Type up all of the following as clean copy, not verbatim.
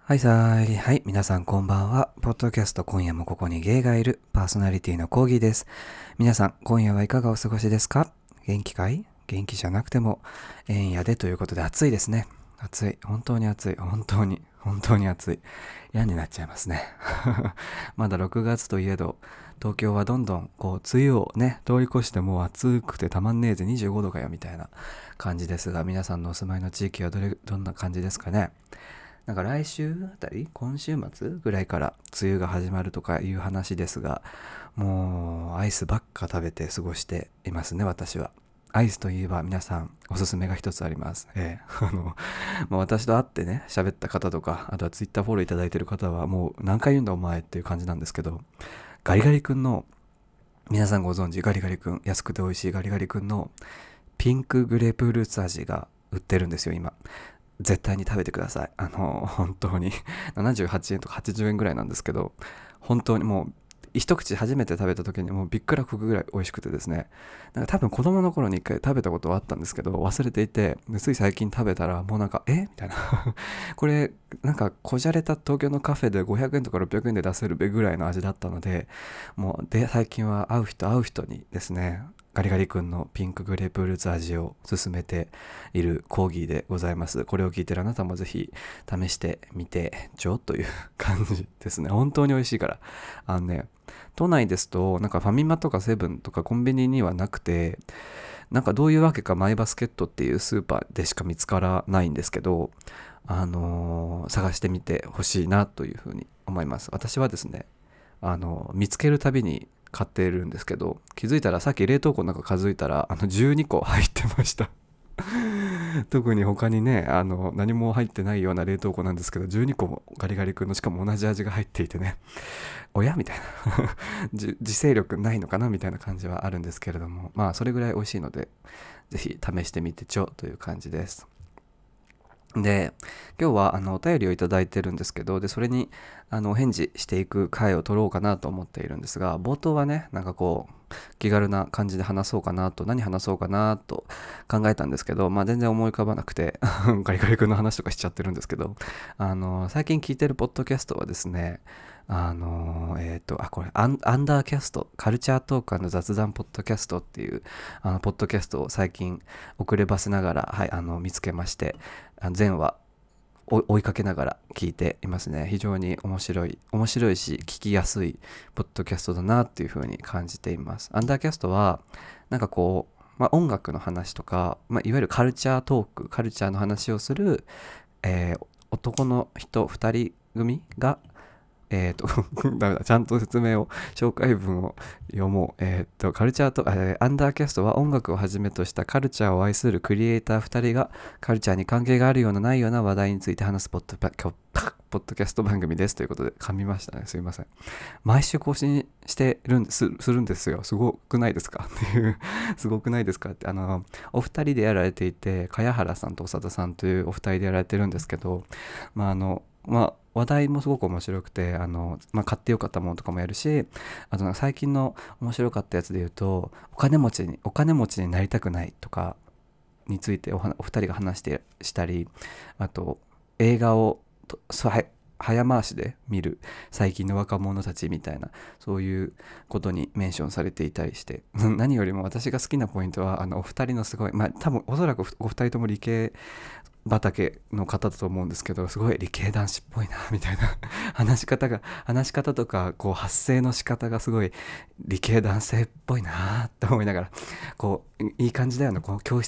はいはい、皆さんこんばんは。ポッドキャスト今夜もここにゲイがいるパーソナリティのコーギーです。皆さん今夜はいかがお過ごしですか？元気かい？元気じゃなくても円やでということで暑いですね。暑い。本当に暑い。本当に暑い。嫌になっちゃいますね。まだ6月といえど、東京はどんどん梅雨をね、通り越してもう暑くてたまんねえぜ25度かよみたいな感じですが、皆さんのお住まいの地域はどんな感じですかね？なんか来週あたり今週末ぐらいから梅雨が始まるとかいう話ですが、もうアイスばっか食べて過ごしていますね、私は。アイスといえば皆さんおすすめが一つあります。私と会ってね、喋った方とか、あとはツイッターフォローいただいてる方はもう何回言うんだお前っていう感じなんですけど、ガリガリ君の、皆さんご存知ガリガリ君、安くて美味しいガリガリ君のピンクグレープフルーツ味が売ってるんですよ、今。絶対に食べてください。本当に78円とか80円ぐらいなんですけど、本当にもう一口初めて食べた時にもうびっくらこくぐらい美味しくてですね、なんか多分子供の頃に一回食べたことはあったんですけど忘れていて、でつい最近食べたらもうなんかみたいなこれなんかこじゃれた東京のカフェで500円とか600円で出せるべぐらいの味だったので、もうで最近は会う人にですね、ガリガリ君のピンクグレープフルーツ味を勧めているコーギーでございます。これを聞いてるあなたもぜひ試してみてという感じですね。本当に美味しいから。都内ですとなんかファミマとかセブンとかコンビニにはなくて、なんかどういうわけかマイバスケットっていうスーパーでしか見つからないんですけど、探してみてほしいなというふうに思います。私はですね、見つけるたびに買っているんですけど、気づいたらさっき冷凍庫の中数えたら12個入ってました。特に他にね、何も入ってないような冷凍庫なんですけど、12個もガリガリ君のしかも同じ味が入っていてね、親みたいな自制力ないのかなみたいな感じはあるんですけれども、まあそれぐらい美味しいのでぜひ試してみてという感じです。で、今日はお便りをいただいてるんですけど、でそれにお返事していく回を取ろうかなと思っているんですが、冒頭はね、なんか気軽な感じで話そうかなと、何話そうかなと考えたんですけど、まあ全然思い浮かばなくてガリガリ君の話とかしちゃってるんですけど、最近聞いてるポッドキャストはですね、これアンダーキャスト、カルチャートーク&雑談ポッドキャストっていうポッドキャストを最近遅ればせながら、はい、見つけまして、前話追いかけながら聞いていますね。非常に面白いし聞きやすいポッドキャストだなっていう風に感じています。アンダーキャストはなんか音楽の話とか、いわゆるカルチャートーク、カルチャーの話をする、男の人2人組がダメだ。ちゃんと説明を、紹介文を読もう。カルチャーと、アンダーキャストは音楽をはじめとしたカルチャーを愛するクリエイター2人がカルチャーに関係があるようなないような話題について話すポッドキャスト番組ですということで噛みましたね。すいません。毎週更新してするんですよ。すごくないですかっていうすごくないですかって、お二人でやられていて、茅原さんと長田さんというお二人でやられてるんですけど、話題もすごく面白くて、買ってよかったものとかもやるし、あと最近の面白かったやつで言うと、お金持ちになりたくないとかについてお二人が話したり、あと映画を早回しで見る最近の若者たちみたいな、そういうことにメンションされていたりして何よりも私が好きなポイントはお二人のすごい、多分おそらくお二人とも理系畑の方だと思うんですけど、すごい理系男子っぽいなみたいな話し方とか発声の仕方がすごい理系男性っぽいなって思いながら、いい感じだよね。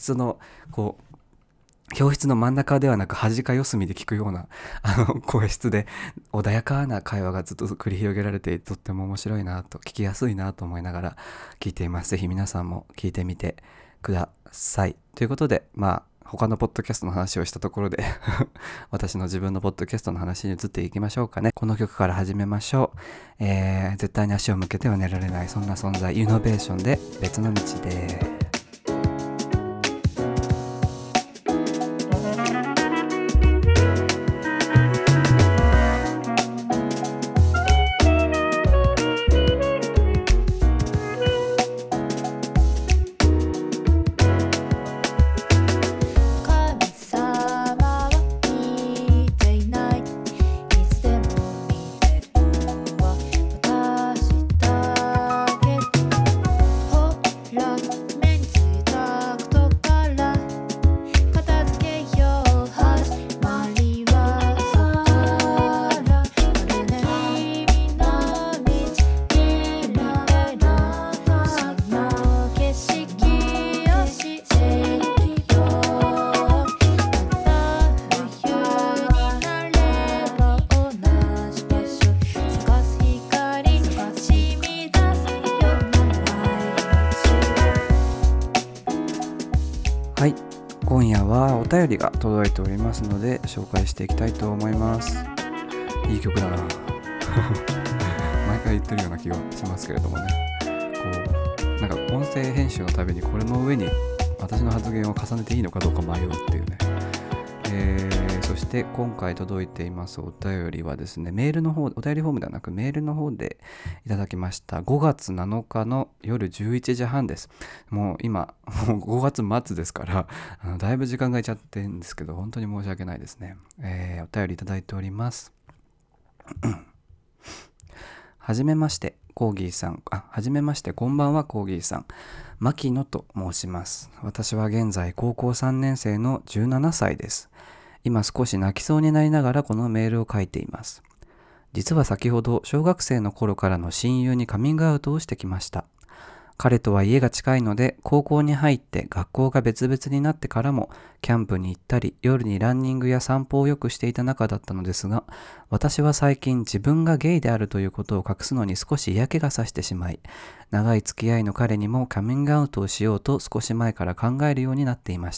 教室の真ん中ではなく端か四隅で聞くような声質で穏やかな会話がずっと繰り広げられていて、とっても面白いなと、聞きやすいなと思いながら聞いています。ぜひ皆さんも聞いてみてください。ということで、他のポッドキャストの話をしたところで私の自分のポッドキャストの話に移っていきましょうかね。この曲から始めましょう。絶対に足を向けては寝られない、そんな存在、イノベーションで別の道で。 神様は見ていない。 便りが届いておりますので紹介していきたいと思います。いい曲だな毎回言ってるような気がしますけれどもね、なんか音声編集のたびにこれの上に私の発言を重ねていいのかどうか迷うっていうね。そして今回届いていますお便りはですね、メールの方、お便りフォームではなくメールの方でいただきました。5月7日の夜11時半です。もう今5月末ですからだいぶ時間がいちゃってるんですけど、本当に申し訳ないですね。お便りいただいておりますはじめましてコーギーさん、はじめましてこんばんはコーギーさん、牧野と申します。私は現在高校3年生の17歳です。今少し泣きそうになりながらこのメールを書いています。実は先ほど小学生の頃からの親友にカミングアウトをしてきました。彼とは家が近いので高校に入って学校が別々になってからもキャンプに行ったり夜にランニングや散歩をよくしていた仲だったのですが、私は最近自分がゲイであるということを隠すのに少し嫌気がさしてしまい、長い付き合いの彼にもカミングアウトをしようと少し前から考えるようになっていました。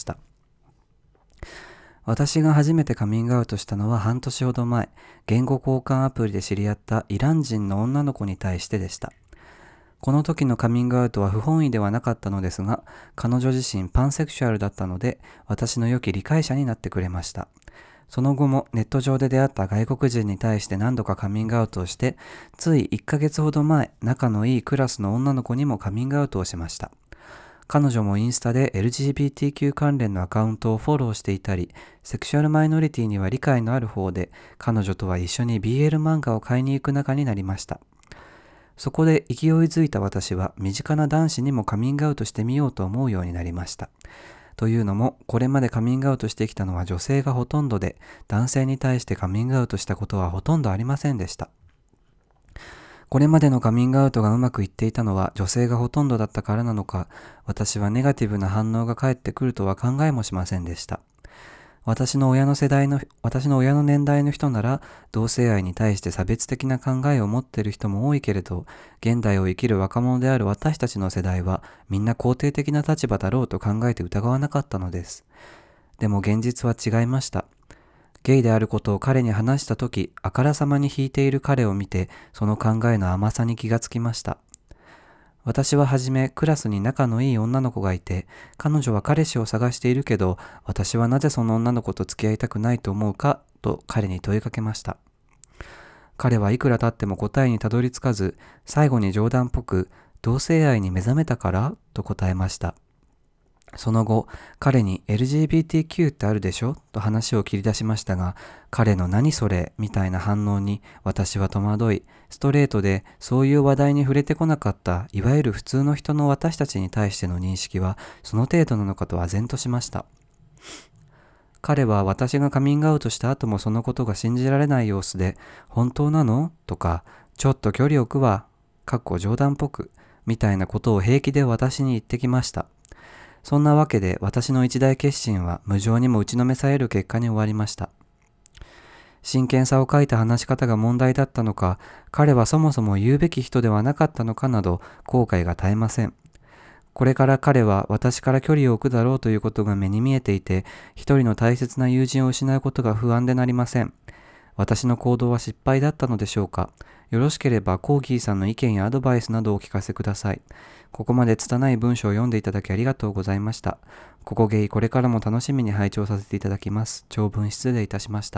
私が初めてカミングアウトしたのは半年ほど前、言語交換アプリで知り合ったイラン人の女の子に対してでした。この時のカミングアウトは不本意ではなかったのですが、彼女自身パンセクシュアルだったので、私の良き理解者になってくれました。その後もネット上で出会った外国人に対して何度かカミングアウトをして、つい1ヶ月ほど前、仲のいいクラスの女の子にもカミングアウトをしました。彼女もインスタで LGBTQ 関連のアカウントをフォローしていたり、セクシュアルマイノリティには理解のある方で、彼女とは一緒に BL 漫画を買いに行く仲になりました。そこで勢いづいた私は身近な男子にもカミングアウトしてみようと思うようになりました。というのも、これまでカミングアウトしてきたのは女性がほとんどで、男性に対してカミングアウトしたことはほとんどありませんでした。これまでのカミングアウトがうまくいっていたのは女性がほとんどだったからなのか、私はネガティブな反応が返ってくるとは考えもしませんでした。私の親の年代の人なら同性愛に対して差別的な考えを持っている人も多いけれど、現代を生きる若者である私たちの世代はみんな肯定的な立場だろうと考えて疑わなかったのです。でも現実は違いました。ゲイであることを彼に話したとき、あからさまに引いている彼を見て、その考えの甘さに気がつきました。私ははじめクラスに仲のいい女の子がいて、彼女は彼氏を探しているけど、私はなぜその女の子と付き合いたくないと思うかと彼に問いかけました。彼はいくら経っても答えにたどり着かず、最後に冗談っぽく、同性愛に目覚めたからと答えました。その後、彼に LGBTQ ってあるでしょと話を切り出しましたが、彼の何それみたいな反応に私は戸惑い、ストレートでそういう話題に触れてこなかったいわゆる普通の人の私たちに対しての認識はその程度なのかと唖然としました。彼は私がカミングアウトした後もそのことが信じられない様子で、本当なのとか、ちょっと距離置くわ、冗談っぽく、みたいなことを平気で私に言ってきました。そんなわけで私の一大決心は無情にも打ちのめされる結果に終わりました。真剣さを欠いた話し方が問題だったのか、彼はそもそも言うべき人ではなかったのかなど後悔が絶えません。これから彼は私から距離を置くだろうということが目に見えていて、一人の大切な友人を失うことが不安でなりません。私の行動は失敗だったのでしょうか。よろしければコーギーさんの意見やアドバイスなどをお聞かせください。ここまで拙い文章を読んでいただきありがとうございました。ここゲイ、これからも楽しみに拝聴させていただきます。長文失礼いたしました。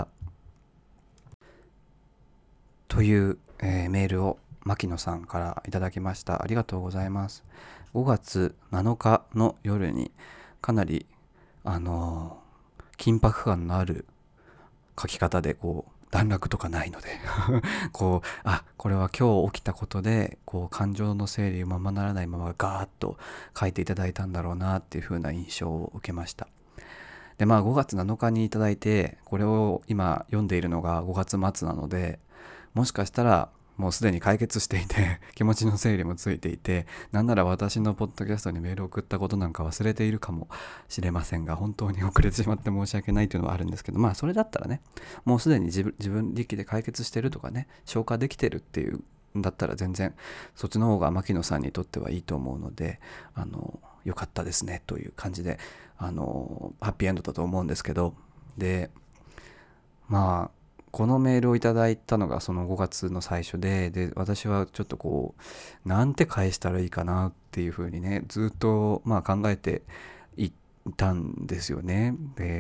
という、メールを牧野さんからいただきました。ありがとうございます。5月7日の夜にかなり緊迫感のある書き方で段落とかないのでこれは今日起きたことで感情の整理ままならないままガーッと書いていただいたんだろうなっていう風な印象を受けました。で5月7日にいただいて、これを今読んでいるのが5月末なので、もしかしたらもうすでに解決していて気持ちの整理もついていて、なんなら私のポッドキャストにメールを送ったことなんか忘れているかもしれませんが、本当に遅れてしまって申し訳ないというのはあるんですけど、それだったらね、もうすでに自分力で解決してるとかね、消化できてるっていうだったら全然そっちの方が牧野さんにとってはいいと思うので、よかったですねという感じで、ハッピーエンドだと思うんですけど、でまあこのメールをいただいたのがその5月の最初で、私はちょっとこうなんて返したらいいかなっていうふうにね、ずっと考えていたんですよね。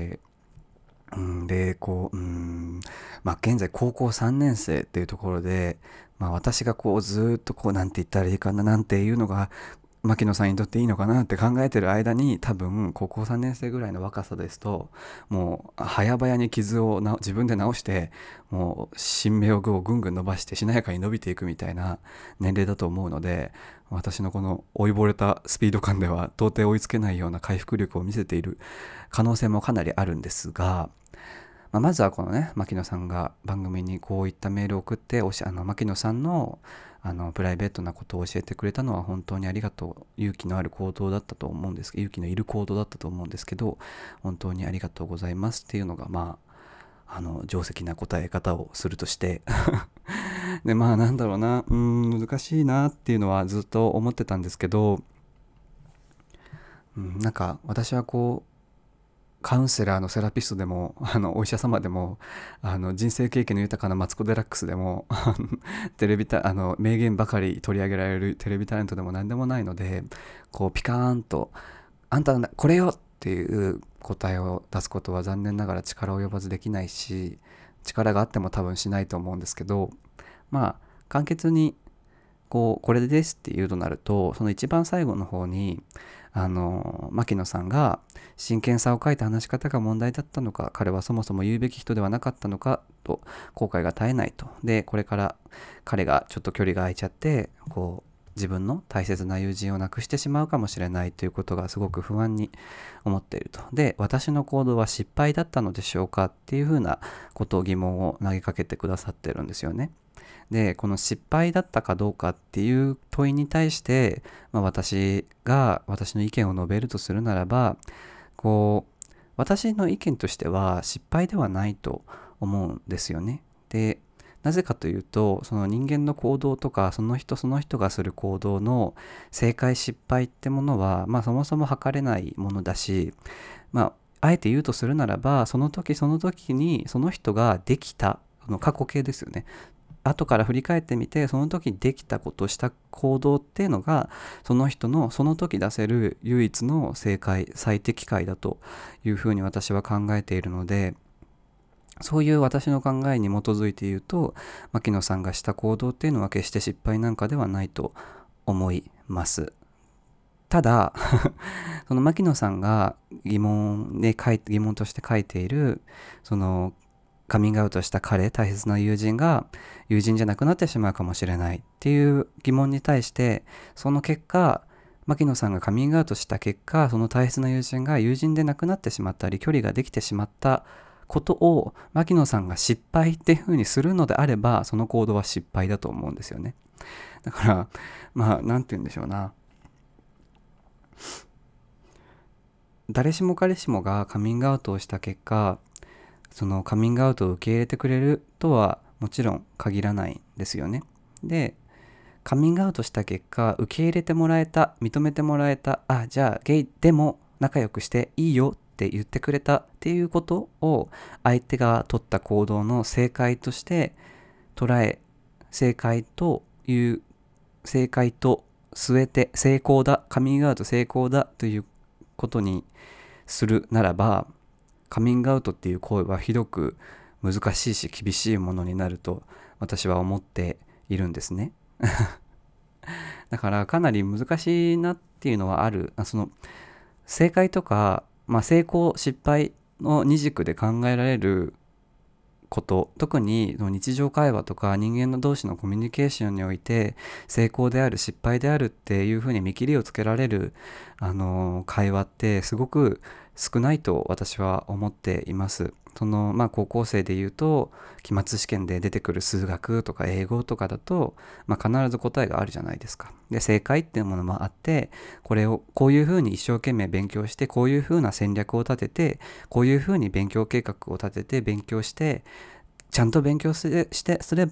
で現在高校3年生っていうところで、私がこうずっとこうなんて言ったらいいかななんていうのが牧野さんにとっていいのかなって考えてる間に、多分高校3年生ぐらいの若さですと、もう早々に傷を自分で治して、もう新芽をぐんぐん伸ばしてしなやかに伸びていくみたいな年齢だと思うので、私のこの老いぼれたスピード感では到底追いつけないような回復力を見せている可能性もかなりあるんですが、まずはこのね、牧野さんが番組にこういったメールを送って牧野さんのプライベートなことを教えてくれたのは本当にありがとう、勇気のある行動だったと思うんですけど、勇気のいる行動だったと思うんですけど、本当にありがとうございますっていうのが定石な答え方をするとしてでなんだろうな、難しいなっていうのはずっと思ってたんですけど、なんか私はこうカウンセラーのセラピストでもお医者様でも人生経験の豊かなマツコ・デラックスでもテレビ名言ばかり取り上げられるテレビタレントでも何でもないので、こうピカーンとあんたこれよっていう答えを出すことは残念ながら力及ばずできないし、力があっても多分しないと思うんですけど、簡潔にこれですって言うとなると、その一番最後の方に牧野さんが真剣さを書いた話し方が問題だったのか、彼はそもそも言うべき人ではなかったのかと後悔が絶えないと。でこれから彼がちょっと距離が空いちゃって自分の大切な友人を亡くしてしまうかもしれないということがすごく不安に思っていると。で私の行動は失敗だったのでしょうかっていうふうなことを疑問を投げかけてくださってるんですよね。でこの失敗だったかどうかっていう問いに対して、私が私の意見を述べるとするならば、私の意見としては失敗ではないと思うんですよね。でなぜかというと、その人間の行動とかその人その人がする行動の正解失敗ってものは、そもそも測れないものだし、あえて言うとするならば、その時その時にその人ができた過去形ですよね。後から振り返ってみて、その時できたことした行動っていうのがその人のその時出せる唯一の正解最適解だというふうに私は考えているので、そういう私の考えに基づいて言うと、牧野さんがした行動っていうのは決して失敗なんかではないと思います。ただその牧野さんが疑問として書いている、そのカミングアウトした大切な友人が友人じゃなくなってしまうかもしれないっていう疑問に対して、その結果牧野さんがカミングアウトした結果、その大切な友人が友人でなくなってしまったり距離ができてしまったことを牧野さんが失敗っていうふうにするのであれば、その行動は失敗だと思うんですよね。だからなんて言うんでしょうな、誰しも彼しもがカミングアウトをした結果、そのカミングアウトを受け入れてくれるとはもちろん限らないんですよね。でカミングアウトした結果受け入れてもらえた、認めてもらえた、じゃあゲイでも仲良くしていいよって言ってくれたっていうことを相手が取った行動の正解として捉え、正解と据えて成功だ、カミングアウト成功だということにするならば、カミングアウトっていう行為はひどく難しいし厳しいものになると私は思っているんですね。だからかなり難しいなっていうのはある。その正解とか、成功失敗の二軸で考えられること、特に日常会話とか人間の同士のコミュニケーションにおいて成功である失敗であるっていうふうに見切りをつけられる会話ってすごく少ないと私は思っています。高校生でいうと期末試験で出てくる数学とか英語とかだと、必ず答えがあるじゃないですか。で正解っていうものもあって、これをこういうふうに一生懸命勉強して、こういうふうな戦略を立てて、こういうふうに勉強計画を立てて勉強してちゃんと勉強すれば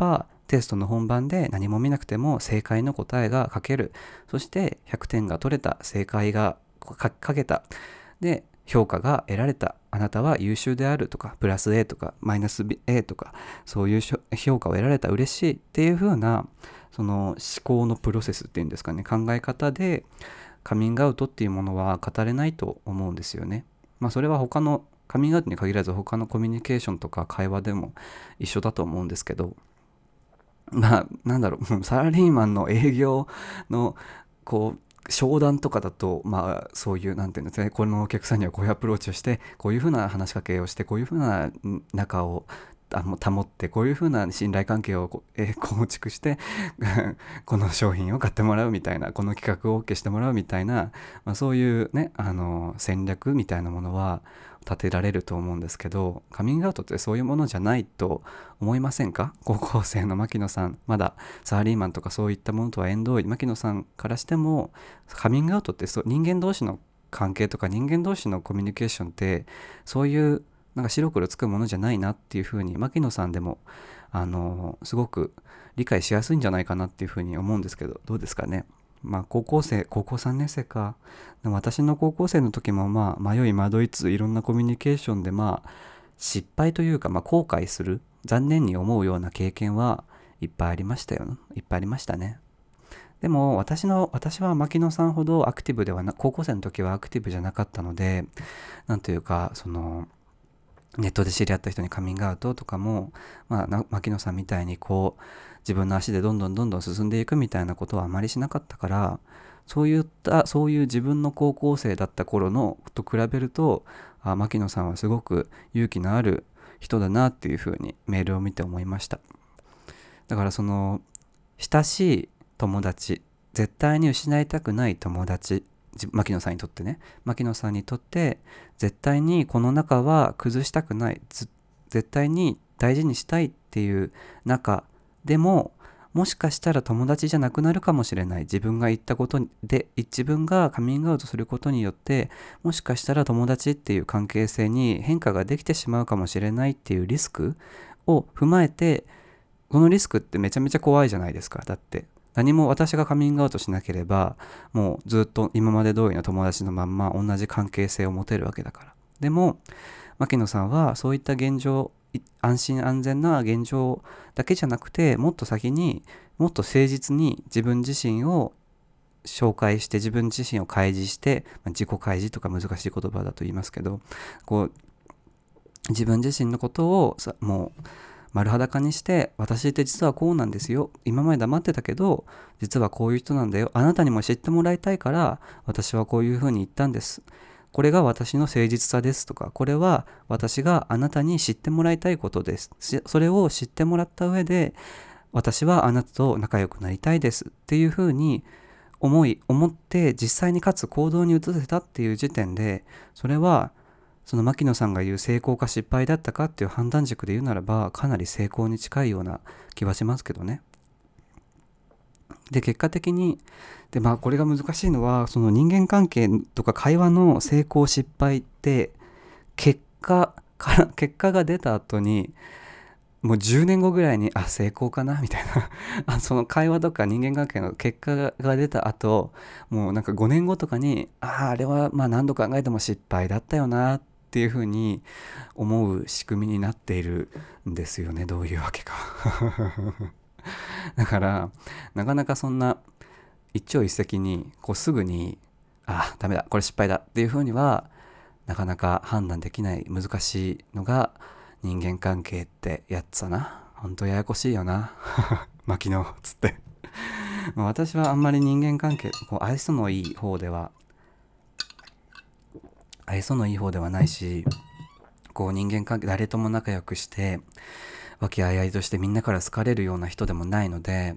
テストの本番で何も見なくても正解の答えが書ける。そして100点が取れた。正解が書けた。で、評価が得られた。あなたは優秀であるとか、プラス A とか、マイナス A とか、そういう評価を得られた。嬉しいっていう風な、その思考のプロセスっていうんですかね、考え方でカミングアウトっていうものは語れないと思うんですよね。それは他のカミングアウトに限らず他のコミュニケーションとか会話でも一緒だと思うんですけど、なんだろう、サラリーマンの営業のこう商談とかだと、そういうなんていうんですかね、このお客さんにはこういうアプローチをして、こういうふうな話しかけをして、こういうふうな仲を保って、こういうふうな信頼関係を構築してこの商品を買ってもらうみたいな、この企画を OK してもらうみたいな、そういうね、戦略みたいなものは立てられると思うんですけど、カミングアウトってそういうものじゃないと思いませんか？高校生の牧野さん、まだサラリーマンとかそういったものとは縁遠い牧野さんからしても、カミングアウトって人間同士の関係とか人間同士のコミュニケーションって、そういうなんか白黒つくものじゃないなっていうふうに牧野さんでもすごく理解しやすいんじゃないかなっていうふうに思うんですけど、どうですかね。高校3年生か。でも私の高校生の時も迷い惑いついろんなコミュニケーションで失敗というか後悔する、残念に思うような経験はいっぱいありましたよ。いっぱいありましたね。でも私は牧野さんほどアクティブでは高校生の時はアクティブじゃなかったので、なんというかネットで知り合った人にカミングアウトとかも、牧野さんみたいに自分の足でどんどん進んでいくみたいなことはあまりしなかったから、そういう自分の高校生だった頃のと比べると、牧野さんはすごく勇気のある人だなっていうふうにメールを見て思いました。だから親しい友達、絶対に失いたくない友達、牧野さんにとってね、牧野さんにとって絶対にこの仲は崩したくない、絶対に大事にしたいっていう仲でも、もしかしたら友達じゃなくなるかもしれない。自分が言ったことで、自分がカミングアウトすることによって、もしかしたら友達っていう関係性に変化ができてしまうかもしれないっていうリスクを踏まえて、このリスクってめちゃめちゃ怖いじゃないですか。だって何も私がカミングアウトしなければ、もうずっと今まで通りの友達のまんま同じ関係性を持てるわけだから。でも牧野さんはそういった現状、安心安全な現状だけじゃなくて、もっと先にもっと誠実に自分自身を紹介して、自分自身を開示して、自己開示とか難しい言葉だと言いますけど、自分自身のことをもう丸裸にして、私って実はこうなんですよ、今まで黙ってたけど実はこういう人なんだよ、あなたにも知ってもらいたいから私はこういうふうに言ったんです、これが私の誠実さですとか、これは私があなたに知ってもらいたいことです、それを知ってもらった上で私はあなたと仲良くなりたいですっていうふうに思って実際にかつ行動に移せたっていう時点で、それはその牧野さんが言う成功か失敗だったかっていう判断軸で言うならば、かなり成功に近いような気はしますけどね。で、結果的に、これが難しいのは、その人間関係とか会話の成功失敗って、結果が出た後に、もう10年後ぐらいに、成功かなみたいなその会話とか人間関係の結果が出た後、もうなんか5年後とかに、あれは何度考えても失敗だったよなっていうふうに思う仕組みになっているんですよね。どういうわけかだからなかなかそんな一朝一夕にすぐにダメだこれ失敗だっていうふうにはなかなか判断できない、難しいのが人間関係ってやつだな。ほんとややこしいよな牧野つって私はあんまり人間関係愛想のいい方ではないし、人間関係誰とも仲良くして和気あいあいとしてみんなから好かれるような人でもないので、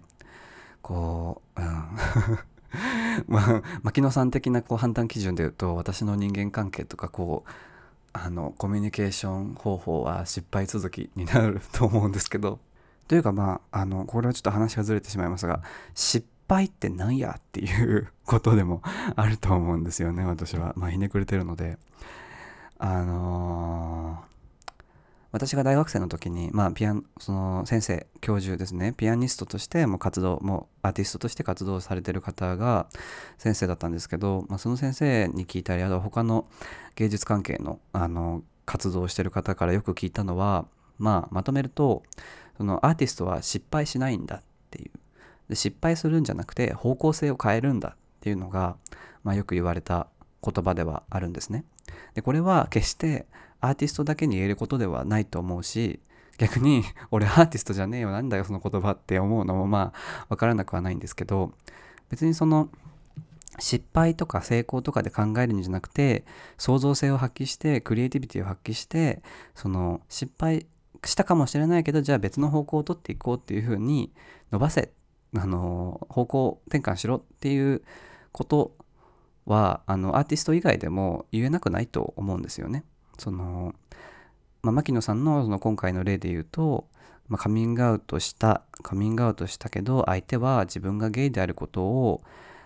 牧野さん的な判断基準で言うと、私の人間関係とかコミュニケーション方法は失敗続きになると思うんですけど、というかこれはちょっと話がずれてしまいますが、失敗ってなんやっていうことでもあると思うんですよね。私はひねくれてるので、 私が大学生の時に、その先生、教授ですね、ピアニストとしても活動、もうアーティストとして活動されてる方が先生だったんですけど、その先生に聞いたり、あと他の芸術関係の、活動をしてる方からよく聞いたのは、まとめると、そのアーティストは失敗しないんだっていう。で、失敗するんじゃなくて方向性を変えるんだっていうのが、よく言われた言葉ではあるんですね。で、これは決してアーティストだけに言えることではないと思うし、逆に俺アーティストじゃねえよ、なんだよその言葉って思うのもわからなくはないんですけど、別にその失敗とか成功とかで考えるんじゃなくて、創造性を発揮してクリエイティビティを発揮して、その失敗したかもしれないけど、じゃあ別の方向を取っていこうっていう風に伸ばせ、方向転換しろっていうことはアーティスト以外でも言えなくないと思うんですよね。その、牧野さんのその今回の例で言うと、カミングアウトしたけど、相手は自分がゲイであることを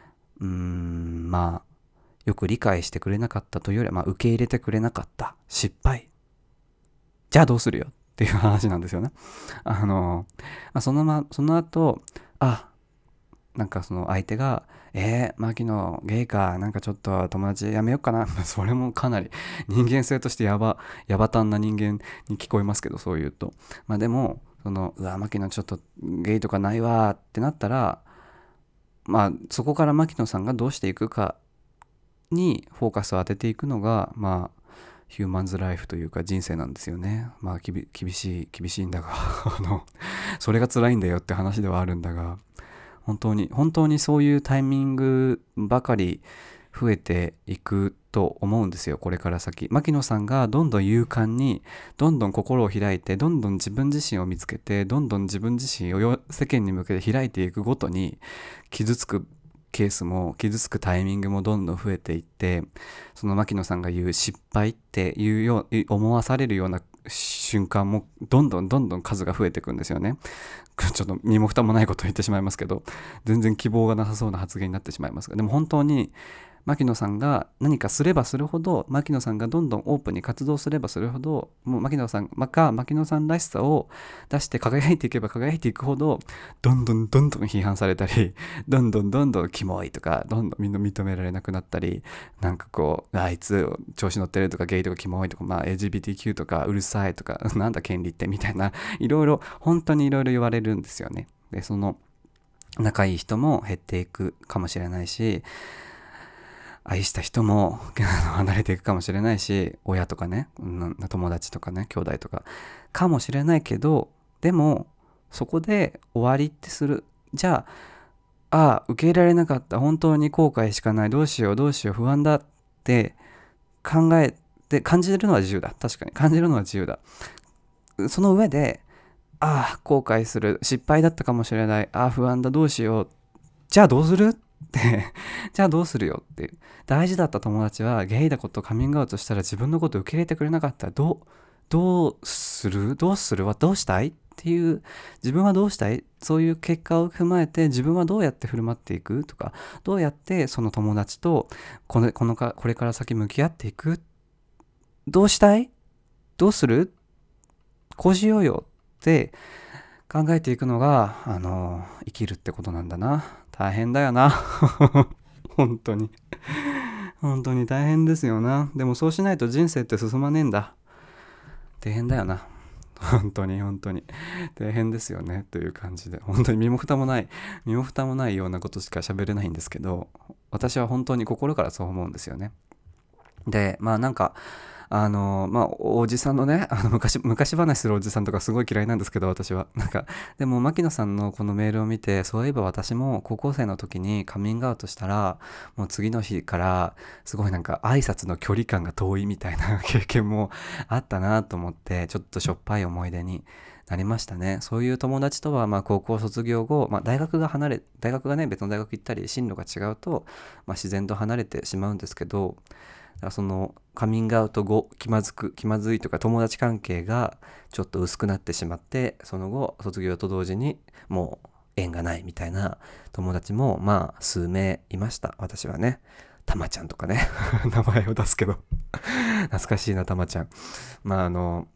よく理解してくれなかったというよりは、受け入れてくれなかった失敗、じゃあどうするよっていう話なんですよね。その後、なんかその相手が、牧野ゲイか、なんかちょっと友達やめようかな。それもかなり人間性としてヤバタンな人間に聞こえますけど、そう言うと。でも、牧野ちょっとゲイとかないわってなったら、そこから牧野さんがどうしていくかにフォーカスを当てていくのが、ヒューマンズライフというか人生なんですよね。厳しいんだがそれが辛いんだよって話ではあるんだが、本当にそういうタイミングばかり増えていくと思うんですよ、これから先。牧野さんがどんどん勇敢に、どんどん心を開いて、どんどん自分自身を見つけて、どんどん自分自身を世間に向けて開いていくごとに、傷つくケースも傷つくタイミングもどんどん増えていって、その牧野さんが言う失敗っていうよう思わされるような瞬間もどんどん数が増えていくんですよね。ちょっと身も蓋もないことを言ってしまいますけど、全然希望がなさそうな発言になってしまいますが、でも本当に牧野さんが何かすればするほど、牧野さんがどんどんオープンに活動すればするほど、もう牧野さんらしさを出して輝いていけば輝いていくほど、どんどん批判されたり、どんどんキモいとか、どんどんみんな認められなくなったり、なんかこう、あいつ調子乗ってるとか、ゲイとかキモいとか、LGBTQ とかうるさいとか、なんだ権利ってみたいな、本当にいろいろ言われるんですよね。で、その仲いい人も減っていくかもしれないし、愛した人も離れていくかもしれないし、親とかね、友達とかね、兄弟とかかもしれないけど、でもそこで終わりってする。じゃ受け入れられなかった、本当に後悔しかない、どうしよう不安だって考えて感じるのは自由だ。確かに感じるのは自由だ。その上で、後悔する、失敗だったかもしれない、不安だ、どうしよう、じゃあどうするってじゃあどうするよっていう。大事だった友達はゲイだことカミングアウトしたら自分のことを受け入れてくれなかったらどうするどうしたいっていう、自分はどうしたい、そういう結果を踏まえて自分はどうやって振る舞っていくとか、どうやってその友達とこれから先向き合っていく、どうしたい、どうする、こうしようよって考えていくのが生きるってことなんだな。大変だよな本当に大変ですよな。でもそうしないと人生って進まねえんだ。大変だよな。本当に大変ですよねという感じで、本当に身も蓋もないようなことしか喋れないんですけど、私は本当に心からそう思うんですよね。で、なんかおじさんのね、昔話するおじさんとかすごい嫌いなんですけど、私は。でも、牧野さんのこのメールを見て、そういえば私も高校生の時にカミングアウトしたら、もう次の日から、すごい挨拶の距離感が遠いみたいな経験もあったなと思って、ちょっとしょっぱい思い出になりましたね。そういう友達とは、高校卒業後、大学がね、別の大学行ったり、進路が違うと、自然と離れてしまうんですけど、そのカミングアウト後気まずいとか、友達関係がちょっと薄くなってしまって、その後卒業と同時にもう縁がないみたいな友達も数名いました。私はね、たまちゃんとかね名前を出すけど懐かしいな、たまちゃん。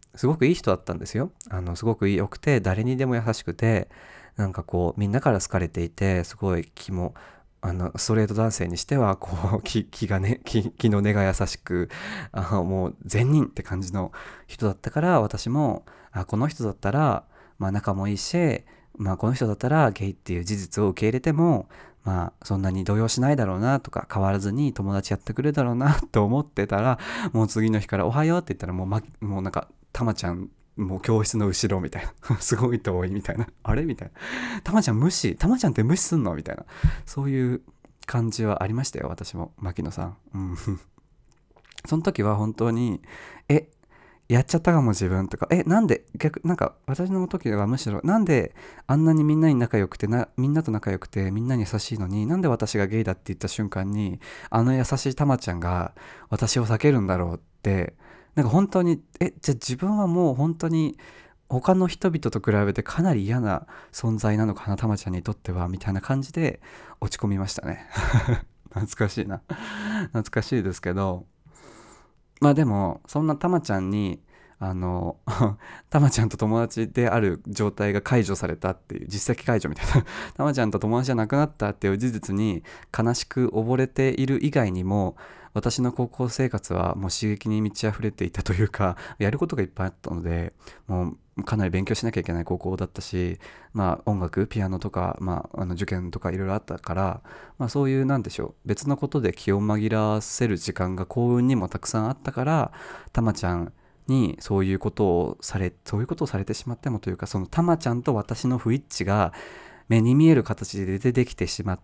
すごくいい人だったんですよ。すごく良くて、誰にでも優しくて、なんかこうみんなから好かれていて、すごい気もストレート男性にしてはこう気の根が優しく、もう善人って感じの人だったから、私もこの人だったら仲もいいし、この人だったらゲイっていう事実を受け入れてもそんなに動揺しないだろうなとか、変わらずに友達やってくれるだろうなと思ってたら、もう次の日からおはようって言ったらもうなんかたまちゃん、もう教室の後ろみたいなすごい遠いみたいな、あれみたいな、たまちゃんって無視すんのみたいな、そういう感じはありましたよ、私も。牧野さん、その時は本当にやっちゃったかも自分とか、なんでなんか私の時はむしろ、なんであんなにみんなに仲良くてみんなと仲良くてみんなに優しいのに、なんで私がゲイだって言った瞬間に優しいたまちゃんが私を避けるんだろうって、なんか本当にじゃあ自分はもう本当に他の人々と比べてかなり嫌な存在なのかな、たまちゃんにとっては、みたいな感じで落ち込みましたね懐かしいな懐かしいですけど、でもそんなたまちゃんにたまちゃんと友達である状態が解除されたっていう、実績解除みたいなたまちゃんと友達じゃなくなったっていう事実に悲しく溺れている以外にも、私の高校生活はもう刺激に満ち溢れていたというか、やることがいっぱいあったので、もうかなり勉強しなきゃいけない高校だったし、音楽ピアノとか、受験とかいろいろあったから、そういうなんでしょう、別のことで気を紛らわせる時間が幸運にもたくさんあったから、たまちゃんにそういうことをされてしまってもというか、そのたまちゃんと私の不一致が目に見える形で出てきてしまって、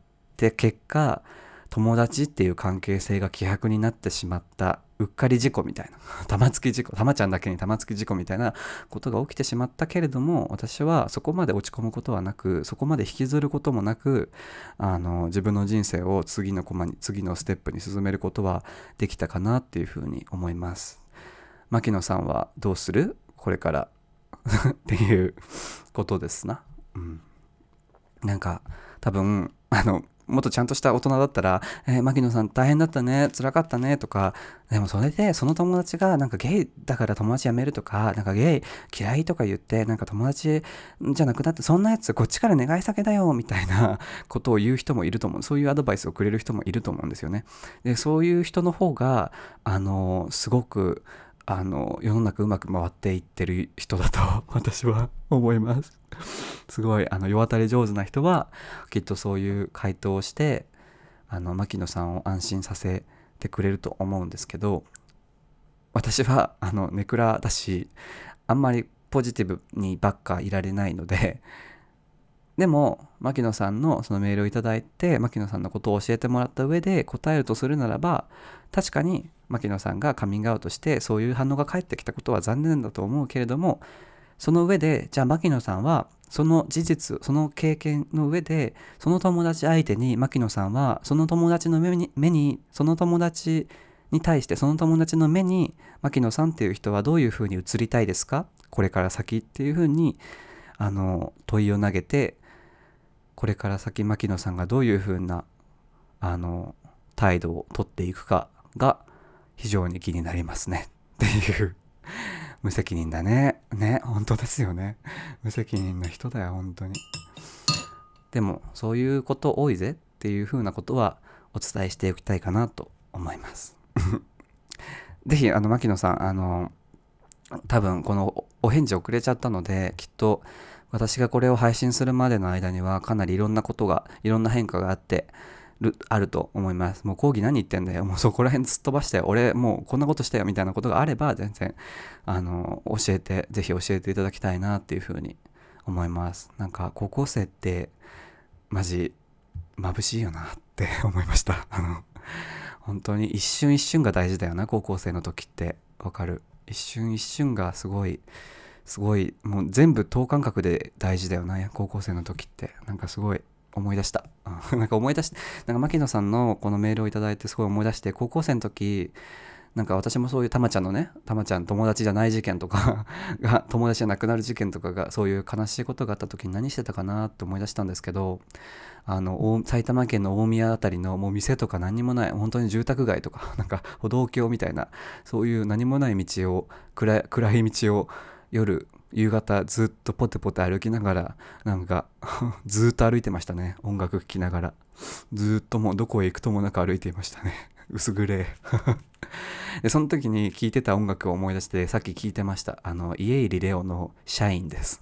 結果友達っていう関係性が希薄になってしまった、うっかり事故みたいな玉突き事故、たまちゃんだけに玉突き事故みたいなことが起きてしまったけれども、私はそこまで落ち込むことはなく、そこまで引きずることもなく、自分の人生を次のステップに進めることはできたかなっていうふうに思います。牧野さんはどうするこれからっていうことですな。なんか多分もっとちゃんとした大人だったら、牧野さん大変だったね、辛かったねとか、でもそれでその友達がなんかゲイだから友達辞めるとか、なんかゲイ嫌いとか言ってなんか友達じゃなくなって、そんなやつこっちから願い下げだよみたいなことを言う人もいると思う。そういうアドバイスをくれる人もいると思うんですよね。でそういう人の方がすごく世の中うまく回っていってる人だと私は思います。すごい世渡り上手な人はきっとそういう回答をして牧野さんを安心させてくれると思うんですけど、私はネクラだし、あんまりポジティブにばっかいられないので、でも牧野さんのそのメールをいただいて、牧野さんのことを教えてもらった上で答えるとするならば、確かに牧野さんがカミングアウトしてそういう反応が返ってきたことは残念だと思うけれども、その上でじゃあ牧野さんはその事実、その経験の上で、その友達相手に牧野さんはその友達の目にその友達に対して、その友達の目に牧野さんっていう人はどういうふうに映りたいですか、これから先っていうふうに問いを投げて、これから先牧野さんがどういうふうな態度をとっていくかが非常に気になりますねっていう無責任だね。本当ですよね。無責任な人だよ、本当に。でも、そういうこと多いぜっていう風なことはお伝えしておきたいかなと思います。ぜひ、牧野さん、多分このお返事遅れちゃったので、きっと私がこれを配信するまでの間にはかなりいろんな変化があると思います。もう講義何言ってんだよ、もうそこら辺すっ飛ばして、俺もうこんなことしたよみたいなことがあれば、全然ぜひ教えていただきたいなっていうふうに思います。なんか高校生ってマジ眩しいよなって思いました。本当に一瞬一瞬が大事だよな、高校生の時って。わかる。一瞬一瞬がすごいもう全部等間隔で大事だよな、高校生の時って。なんかすごい思い出したなんか牧野さんのこのメールをいただいてすごい思い出して、高校生の時なんか私もそういうたまちゃんのね、たまちゃん友達じゃない事件とかが、友達じゃなくなる事件とかが、そういう悲しいことがあった時に何してたかなって思い出したんですけど、埼玉県の大宮あたりのもう店とか何にもない、本当に住宅街とか、なんか歩道橋みたいな、そういう何もない道を、暗い道を夜、夕方ずっとポテポテ歩きながら、なんかずっと歩いてましたね。音楽聴きながら。ずっともうどこへ行くともなく歩いていましたね。薄暗いで、その時に聴いてた音楽を思い出して、さっき聴いてました。家入レオのシャインです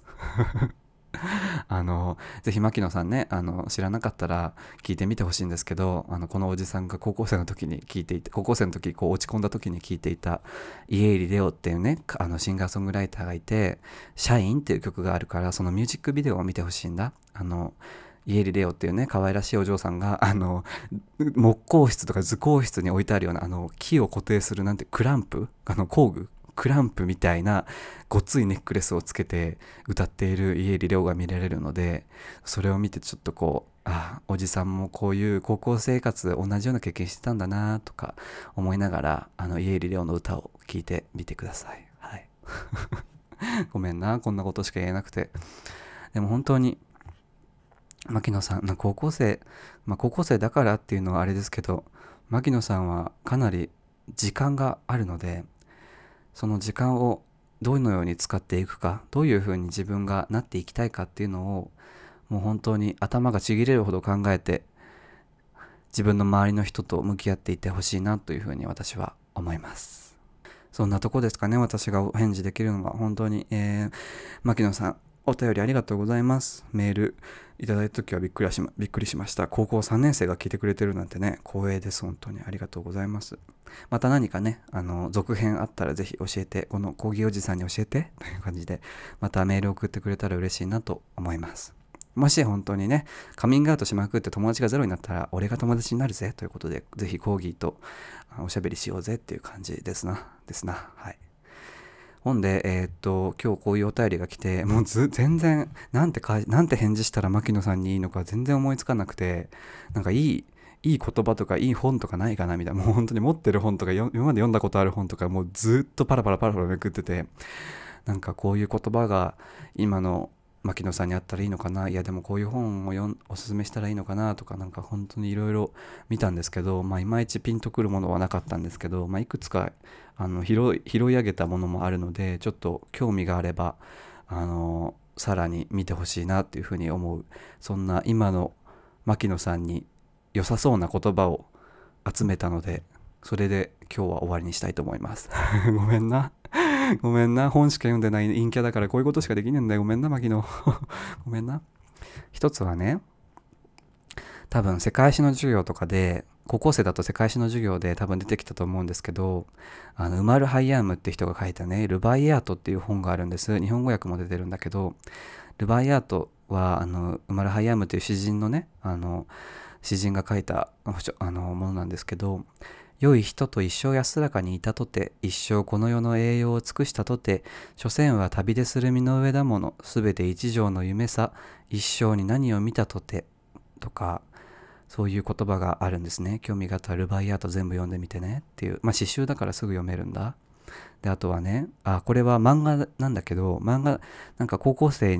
ぜひ牧野さんね、知らなかったら聞いてみてほしいんですけど、このおじさんが高校生の時に聞いていて、高校生の時こう落ち込んだ時に聞いていた家入レオっていうね、シンガーソングライターがいて、シャインっていう曲があるから、そのミュージックビデオを見てほしいんだ。家入レオっていうね、可愛らしいお嬢さんが、木工室とか図工室に置いてあるような、木を固定するなんてクランプ、工具クランプみたいなごっついネックレスをつけて歌っている家入レオが見られるので、それを見てちょっとこう、おじさんもこういう高校生活同じような経験してたんだなとか思いながら、家入レオの歌を聴いてみてください。はい。ごめんな、こんなことしか言えなくて。でも本当に牧野さん、高校生、高校生だからっていうのはあれですけど、牧野さんはかなり時間があるので、その時間をどのように使っていくか、どういうふうに自分がなっていきたいかっていうのを、もう本当に頭がちぎれるほど考えて、自分の周りの人と向き合っていってほしいなというふうに私は思います。そんなとこですかね、私がお返事できるのは。本当に、牧野さん、お便りありがとうございます。メールいただいた時はびっくりしました。高校3年生が聞いてくれてるなんてね、光栄です。本当にありがとうございます。また何かね、続編あったらぜひ教えて、このコーギーおじさんに教えてという感じで、またメール送ってくれたら嬉しいなと思います。もし本当にね、カミングアウトしまくって友達がゼロになったら、俺が友達になるぜということで、ぜひコーギーとおしゃべりしようぜっていう感じですな。はい。ほんで、今日こういうお便りが来て、もう全然、なんて返事したら牧野さんにいいのか全然思いつかなくて、なんかいい言葉とかいい本とかないかなみたいな、もう本当に持ってる本とか、今まで読んだことある本とか、もうずっとパラパラめくってて、なんかこういう言葉が今の牧野さんにあったらいいのかな、いやでもこういう本をおすすめしたらいいのかなとか、なんか本当にいろいろ見たんですけど、いまいちピンとくるものはなかったんですけど、いくつか拾い上げたものもあるので、ちょっと興味があればさらに見てほしいなっていうふうに思う、そんな今の牧野さんに良さそうな言葉を集めたので、それで今日は終わりにしたいと思いますごめんな本しか読んでない陰キャだからこういうことしかできねえんだよ。ごめんな牧野ごめんな。一つはね、多分世界史の授業とかで、高校生だと世界史の授業で多分出てきたと思うんですけど、ウマル・ハイヤームって人が書いたね、ルバイアートっていう本があるんです。日本語訳も出てるんだけど、ルバイアートはウマル・ハイヤームっていう詩人のね、詩人が書いたものなんですけど、良い人と一生安らかにいたとて、一生この世の栄養を尽くしたとて、所詮は旅でする身の上だもの、すべて一条の夢さ、一生に何を見たとて、とか、そういう言葉があるんですね。興味があったらルバイアート全部読んでみてねっていう。詩集だからすぐ読めるんだ。で、あとはね、これは漫画なんだけど、漫画、なんか高校生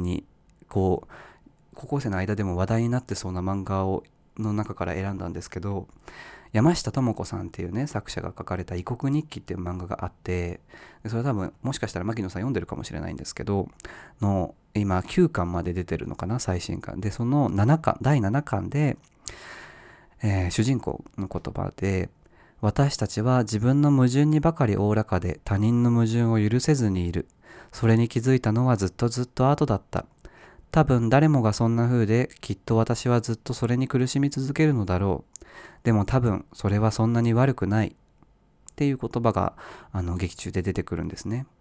の間でも話題になってそうな漫画の中から選んだんですけど、山下智子さんっていうね、作者が書かれた異国日記っていう漫画があって、それは多分もしかしたら牧野さん読んでるかもしれないんですけど、今9巻まで出てるのかな、最新巻で。その第7巻で、主人公の言葉で、私たちは自分の矛盾にばかりおおらかで他人の矛盾を許せずにいる。それに気づいたのはずっと後だった。多分誰もがそんな風で、きっと私はずっとそれに苦しみ続けるのだろう。でも多分それはそんなに悪くないっていう言葉が劇中で出てくるんですね。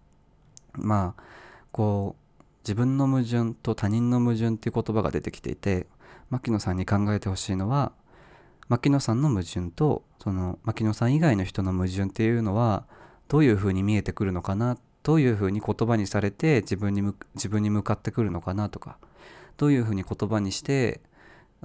自分の矛盾と他人の矛盾っていう言葉が出てきていて、牧野さんに考えてほしいのは、牧野さんの矛盾とその牧野さん以外の人の矛盾っていうのはどういうふうに見えてくるのかな、どういうふうに言葉にされて自分に向かってくるのかなとか、どういうふうに言葉にして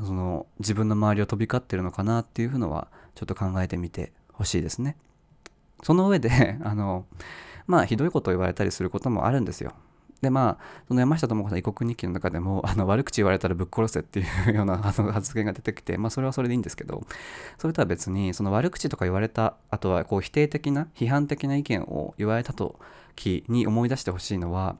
自分の周りを飛び交ってるのかなっていうのはちょっと考えてみてほしいですね。 その上でひどいことを言われたりすることもあるんですよ。でその山下智子さん異国日記の中でも悪口言われたらぶっ殺せっていうような発言が出てきて、それはそれでいいんですけど、それとは別にその悪口とか言われた、あとはこう否定的な批判的な意見を言われた時に思い出してほしいのは、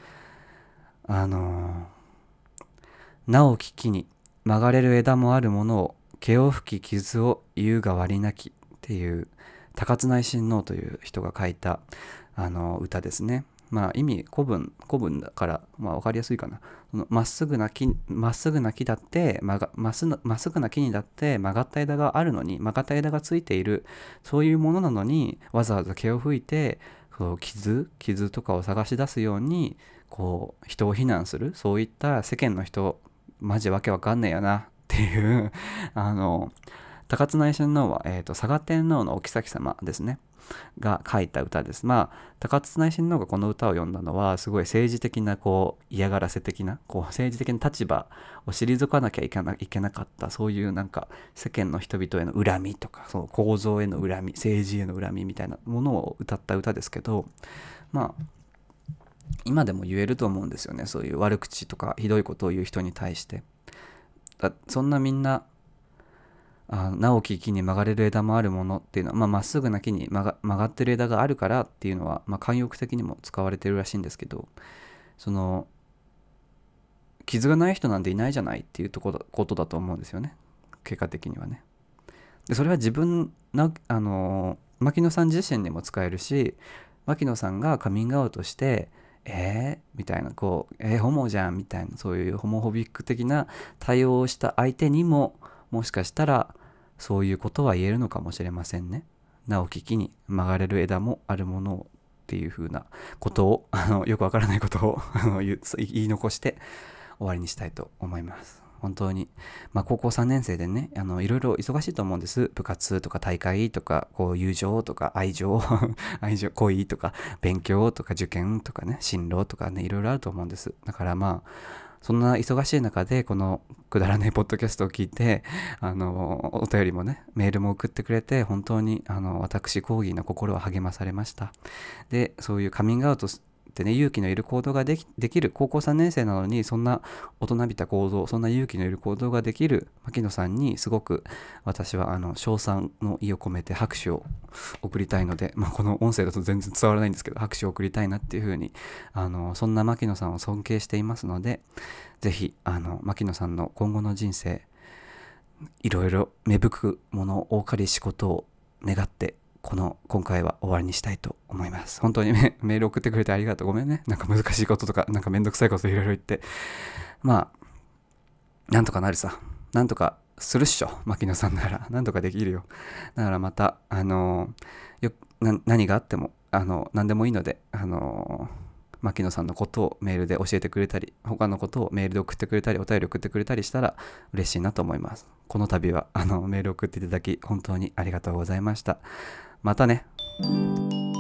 なおき木に曲がれる枝もあるものを毛を吹き傷を言うが割なきっていう高津内親王という人が書いた歌ですね。意味古文だから分かりやすいかな。まっすぐな木だってまっすぐな木にだって曲がった枝があるのに、曲がった枝がついている、そういうものなのにわざわざ毛を吹いて傷とかを探し出すようにこう人を非難する、そういった世間の人マジわけわかんねえよなっていう高津内親王は、嵯峨天皇のお妃様ですねが書いた歌です。高津内親王がこの歌を読んだのはすごい政治的な嫌がらせ的な政治的な立場を退かなきゃいけなかった、そういう世間の人々への恨みとか、その構造への恨み、政治への恨みみたいなものを歌った歌ですけど、今でも言えると思うんですよね。そういう悪口とかひどいことを言う人に対して、そんなみんななおき木に曲がれる枝もあるものっていうのは、まっすぐな木に曲がってる枝があるからっていうのは、慣用句的にも使われてるらしいんですけど、その傷がない人なんていないじゃないっていうことだと思うんですよね、結果的にはね。でそれは自分の牧野さん自身にも使えるし、牧野さんがカミングアウトしてみたいなホモじゃんみたいな、そういうホモフォビック的な対応をした相手にももしかしたらそういうことは言えるのかもしれませんね。なおき木に曲がれる枝もあるものをっていう風なことをよくわからないことを言い残して終わりにしたいと思います。本当に、高校3年生でね、いろいろ忙しいと思うんです。部活とか大会とか、友情とか愛情、恋とか、勉強とか受験とかね、進路とかね、いろいろあると思うんです。だからそんな忙しい中でこのくだらないポッドキャストを聞いてお便りもね、メールも送ってくれて、本当に私コーギーの心は励まされました。でそういうカミングアウトってね、勇気のいる行動ができる高校3年生なのに、そんな大人びた行動、そんな勇気のいる行動ができる牧野さんにすごく私は称賛の意を込めて拍手を送りたいので、この音声だと全然伝わらないんですけど、拍手を送りたいなっていうふうにそんな牧野さんを尊敬していますので、ぜひ牧野さんの今後の人生、いろいろ芽吹くもの多かりしことを願って今回は終わりにしたいと思います。本当にメール送ってくれてありがとう。ごめんね。難しいこととかめんどくさいこといろいろ言って、なんとかなるさ。なんとかするっしょ。牧野さんならなんとかできるよ。だからまた何があっても何でもいいので牧野さんのことをメールで教えてくれたり、他のことをメールで送ってくれたり、お便り送ってくれたりしたら嬉しいなと思います。この度はメール送っていただき本当にありがとうございました。またね。